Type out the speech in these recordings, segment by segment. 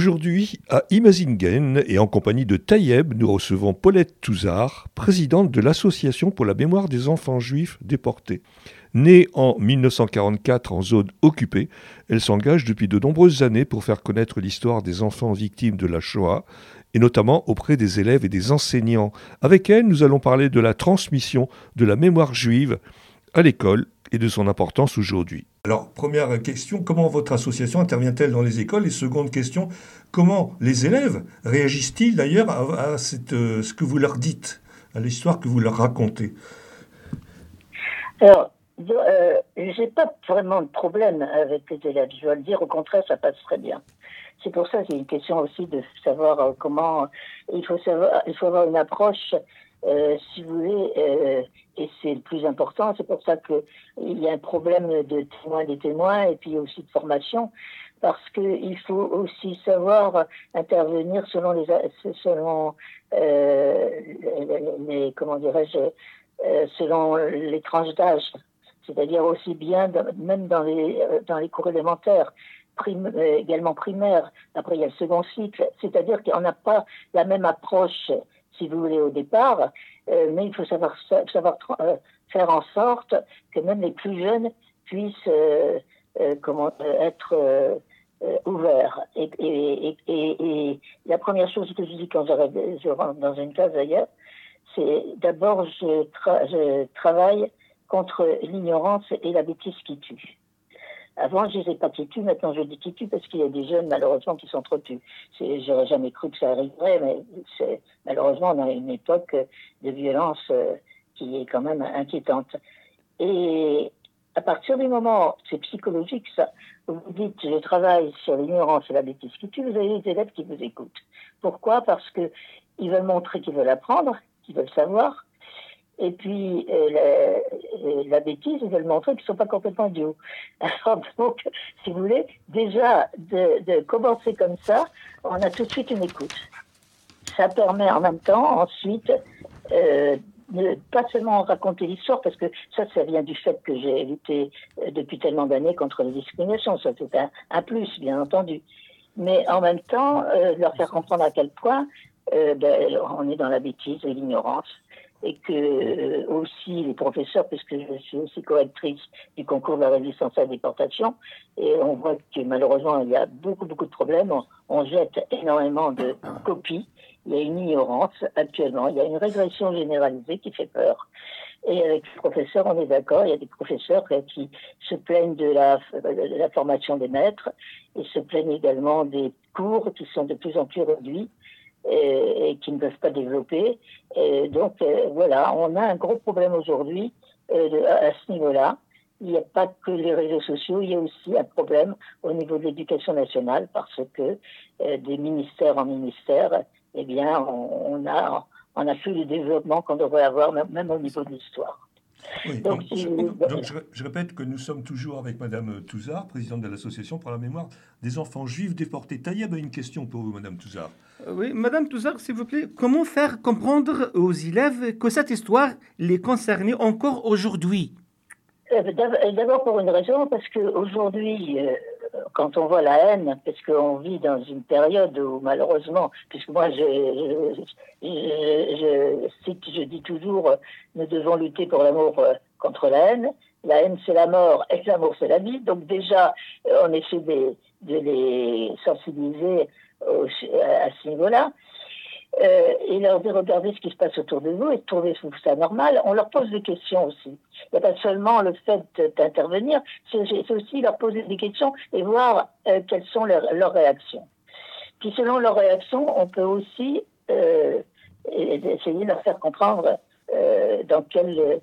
Aujourd'hui, à Imazingen et en compagnie de Tayeb, nous recevons Paulette Touzard, présidente de l'Association pour la mémoire des enfants juifs déportés. Née en 1944 en zone occupée, elle s'engage depuis de nombreuses années pour faire connaître l'histoire des enfants victimes de la Shoah, et notamment auprès des élèves et des enseignants. Avec elle, nous allons parler de la transmission de la mémoire juive à l'école et de son importance aujourd'hui. Alors, première question, comment votre association intervient-elle dans les écoles? Et seconde question, comment les élèves réagissent-ils d'ailleurs à ce que vous leur dites, à l'histoire que vous leur racontez? Alors, j'ai pas vraiment de problème avec les élèves, je dois le dire, au contraire, ça passe très bien. C'est pour ça que c'est une question aussi de savoir comment il faut avoir une approche, si vous voulez, et c'est le plus important. C'est pour ça que il y a un problème de des témoins, et puis aussi de formation, parce que il faut aussi savoir intervenir selon les comment dirais-je, selon les tranches d'âge, c'est-à-dire aussi bien même dans les cours élémentaires. Également primaire, après il y a le second cycle, c'est-à-dire qu'on n'a pas la même approche, si vous voulez, au départ, mais il faut savoir faire en sorte que même les plus jeunes puissent être ouverts. Et la première chose que je dis quand je rentre dans une classe d'ailleurs, c'est d'abord je travaille contre l'ignorance et la bêtise qui tue. Avant, je disais pas qui tue, maintenant je dis qui tue parce qu'il y a des jeunes, malheureusement, qui sont trop tus. J'aurais jamais cru que ça arriverait, mais malheureusement, on a une époque de violence qui est quand même inquiétante. Et à partir du moment, c'est psychologique ça, où vous dites je travaille sur l'ignorance et la bêtise qui tue, vous avez des élèves qui vous écoutent. Pourquoi? Parce que ils veulent montrer qu'ils veulent apprendre, qu'ils veulent savoir. Et puis, la bêtise, ils veulent montrer qu'ils ne sont pas complètement idiots. Alors, donc, si vous voulez, déjà, de commencer comme ça, on a tout de suite une écoute. Ça permet en même temps, ensuite, de pas seulement raconter l'histoire, parce que ça vient du fait que j'ai lutté depuis tellement d'années contre les discriminations. Ça, c'est un plus, bien entendu. Mais en même temps, leur faire comprendre à quel point on est dans la bêtise et l'ignorance. Et que aussi les professeurs, puisque je suis aussi correctrice du concours de la résistance à la déportation, et on voit que malheureusement il y a beaucoup de problèmes, on jette énormément de copies, il y a une ignorance actuellement, il y a une régression généralisée qui fait peur. Et avec les professeurs, on est d'accord, il y a des professeurs qui se plaignent de la formation des maîtres, et se plaignent également des cours qui sont de plus en plus réduits, et qui ne peuvent pas développer. Et donc, voilà, on a un gros problème aujourd'hui à ce niveau-là. Il n'y a pas que les réseaux sociaux, il y a aussi un problème au niveau de l'éducation nationale parce que des ministères en ministère, eh bien, on a plus le développement qu'on devrait avoir, même au niveau de l'histoire. Oui, donc je répète que nous sommes toujours avec Madame Touzard, présidente de l'Association pour la mémoire des enfants juifs déportés. Tayeb a une question pour vous, Madame Touzard. Oui, Madame Touzard, s'il vous plaît, comment faire comprendre aux élèves que cette histoire les concernait encore aujourd'hui? D'abord pour une raison, parce qu'aujourd'hui, quand on voit la haine, parce qu'on vit dans une période où malheureusement, puisque moi je dis toujours, nous devons lutter pour l'amour contre la haine c'est la mort et l'amour c'est la vie, donc déjà on essaie de les sensibiliser à ce niveau-là. Et leur dire regardez ce qui se passe autour de vous et trouvez ça normal. On leur pose des questions aussi. Il n'y a pas seulement le fait d'intervenir, c'est aussi leur poser des questions et voir quelles sont leurs réactions. Puis selon leurs réactions, on peut aussi essayer de leur faire comprendre dans quelle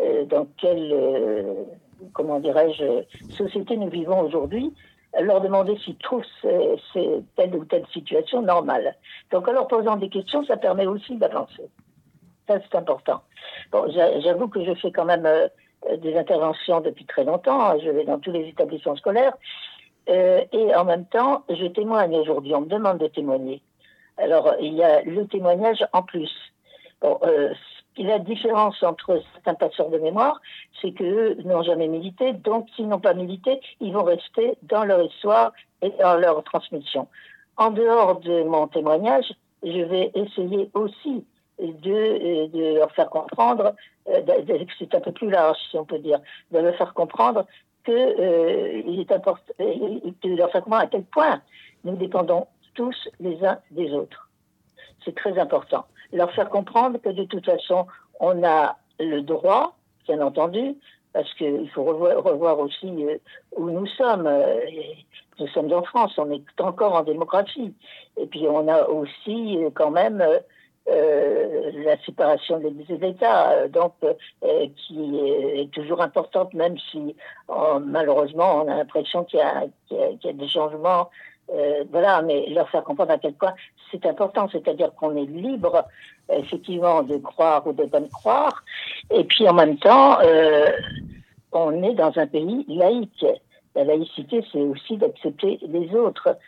comment dirais-je, société nous vivons aujourd'hui, leur demander s'ils trouvent telle ou telle situation normale. Donc en leur posant des questions, ça permet aussi d'avancer. Ça, c'est important. Bon, j'avoue que je fais quand même des interventions depuis très longtemps. Je vais dans tous les établissements scolaires. Et en même temps, je témoigne aujourd'hui. On me demande de témoigner. Alors, il y a le témoignage en plus. Bon, la différence entre certains passeurs de mémoire, c'est qu'eux n'ont jamais milité, donc s'ils n'ont pas milité, ils vont rester dans leur histoire et dans leur transmission. en dehors de mon témoignage, je vais essayer aussi de leur faire comprendre, c'est un peu plus large si on peut dire, de leur faire comprendre il est important de leur faire comprendre à quel point nous dépendons tous les uns des autres. C'est très important. Leur faire comprendre que de toute façon, on a le droit, bien entendu, parce qu'il faut revoir aussi où nous sommes. Nous sommes en France, on est encore en démocratie. Et puis on a aussi quand même la séparation des Églises et de l'État, qui est toujours importante, même si malheureusement on a l'impression qu'il y a des changements. Voilà, mais leur faire comprendre à quel point c'est important, c'est-à-dire qu'on est libre, effectivement, de croire ou de ne pas croire, et puis en même temps, on est dans un pays laïque. La laïcité, c'est aussi d'accepter les autres,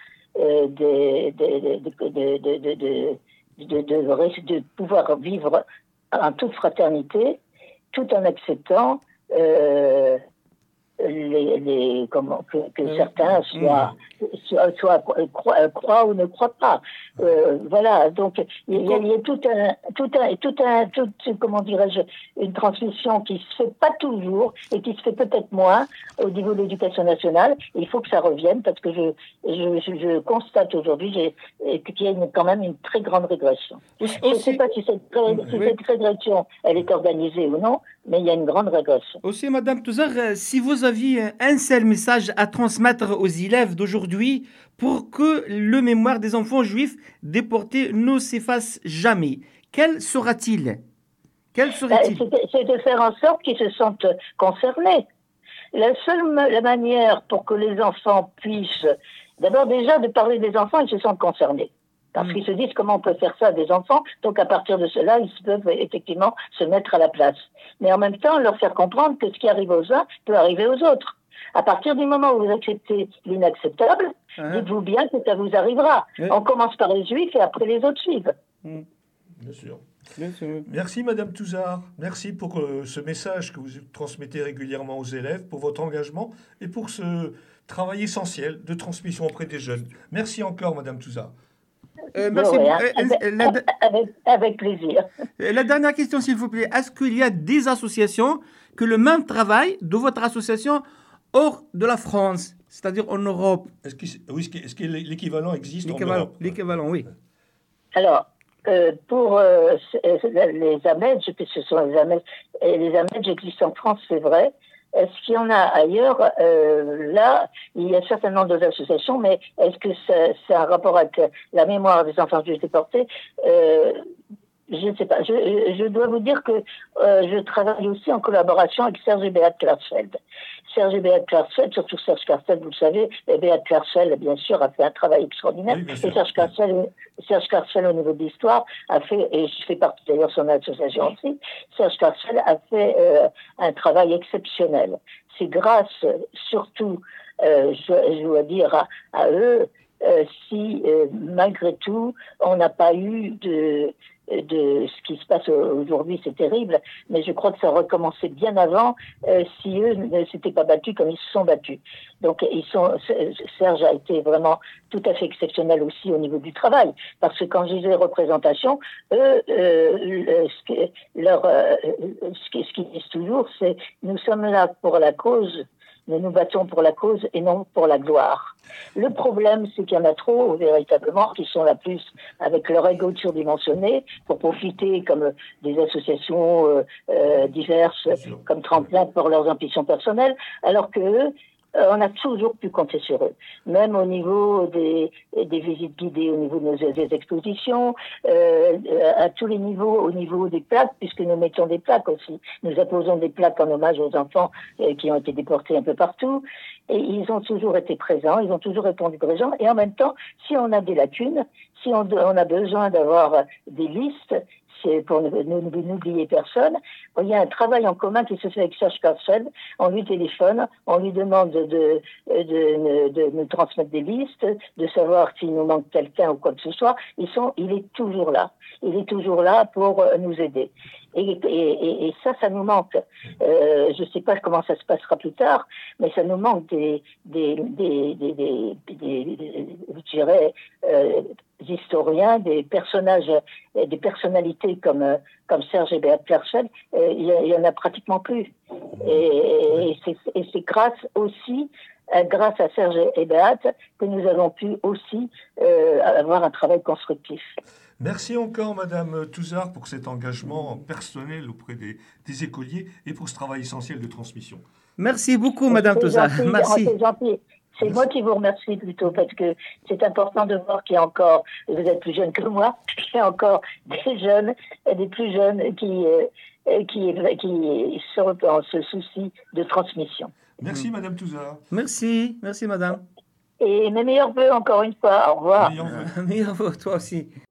de pouvoir vivre en toute fraternité, tout en acceptant que certains croient ou ne croient pas. Voilà, donc il y a comment dirais-je, une transmission qui se fait pas toujours et qui se fait peut-être moins au niveau de l'éducation nationale. Il faut que ça revienne parce que je constate aujourd'hui qu'il y a quand même une très grande régression. Je ne sais pas si cette régression elle est organisée ou non, mais il y a une grande régression. Aussi, Madame Touzar, si vous aviez un seul message à transmettre aux élèves d'aujourd'hui pour que le mémoire des enfants juifs déportés ne s'efface jamais, quel sera-t-il? C'est de faire en sorte qu'ils se sentent concernés. La manière pour que les enfants puissent, d'abord déjà de parler des enfants, ils se sentent concernés. Parce qu'ils se disent comment on peut faire ça à des enfants, donc à partir de cela, ils peuvent effectivement se mettre à la place. Mais en même temps, leur faire comprendre que ce qui arrive aux uns peut arriver aux autres. À partir du moment où vous acceptez l'inacceptable, dites-vous bien que ça vous arrivera. On commence par les Juifs et après les autres suivent. Bien sûr. Merci Madame Touzar, merci pour ce message que vous transmettez régulièrement aux élèves, pour votre engagement et pour ce travail essentiel de transmission auprès des jeunes. Merci encore Madame Touzar. Merci. Avec plaisir. La dernière question, s'il vous plaît. Est-ce qu'il y a des associations que le même travail de votre association hors de la France, c'est-à-dire en Europe? Est-ce que l'équivalent existe en Europe? L'équivalent, oui. Alors, pour les Amedj, puisque ce sont les Amedj existent en France, c'est vrai. Est-ce qu'il y en a ailleurs? Là, il y a certainement d'autres associations, mais est-ce que c'est un rapport avec la mémoire des enfants juifs déportés? Je ne sais pas. Je dois vous dire que je travaille aussi en collaboration avec Serge et Beat Klarsfeld. Serge et Beat Klarsfeld, surtout Serge Klarsfeld, vous le savez, et Beat Klarsfeld, bien sûr, a fait un travail extraordinaire. Oui, et Serge Klarsfeld, au niveau de l'histoire, a fait, et je fais partie d'ailleurs de son association aussi, Serge Klarsfeld a fait un travail exceptionnel. C'est grâce, surtout, je dois dire à eux, si malgré tout, on n'a pas eu de ce qui se passe aujourd'hui, c'est terrible, mais je crois que ça recommençait bien avant si eux ne s'étaient pas battus comme ils se sont battus. Donc Serge a été vraiment tout à fait exceptionnel aussi au niveau du travail, parce que quand je disais représentation, eux, ce qu'ils disent toujours, c'est nous sommes là pour la cause. Nous nous battons pour la cause et non pour la gloire. Le problème, c'est qu'il y en a trop, véritablement, qui sont là plus avec leur ego surdimensionné pour profiter comme des associations diverses, comme tremplin pour leurs ambitions personnelles, alors que on a toujours pu compter sur eux, même au niveau des visites guidées, au niveau des expositions, à tous les niveaux, au niveau des plaques, puisque nous mettons des plaques aussi. Nous apposons des plaques en hommage aux enfants qui ont été déportés un peu partout, et ils ont toujours été présents, ils ont toujours répondu présents, et en même temps, si on a des lacunes, si on a besoin d'avoir des listes, c'est pour n'oublier personne. Il y a un travail en commun qui se fait avec Serge Klarsfeld. On lui téléphone, on lui demande de nous transmettre des listes, de savoir s'il nous manque quelqu'un ou quoi que ce soit. Il est toujours là. Il est toujours là pour nous aider. Et ça nous manque. Je ne sais pas comment ça se passera plus tard, mais ça nous manque des historiens, des personnages, des personnalités comme Serge et Beat Klarsfeld. Il y en a pratiquement plus. Et c'est grâce à Serge et Beat que nous avons pu aussi avoir un travail constructif. Merci encore, Madame Touzard, pour cet engagement personnel auprès des écoliers et pour ce travail essentiel de transmission. Merci beaucoup, Madame Touzard. Merci. C'est gentil. C'est moi qui vous remercie plutôt, parce que c'est important de voir qu'il y a encore, vous êtes plus jeune que moi, il y a encore des plus jeunes qui se soucient de transmission. Merci, Madame Touzard. Merci, Madame. Et mes meilleurs vœux encore une fois. Au revoir. Meilleurs vœux, toi aussi.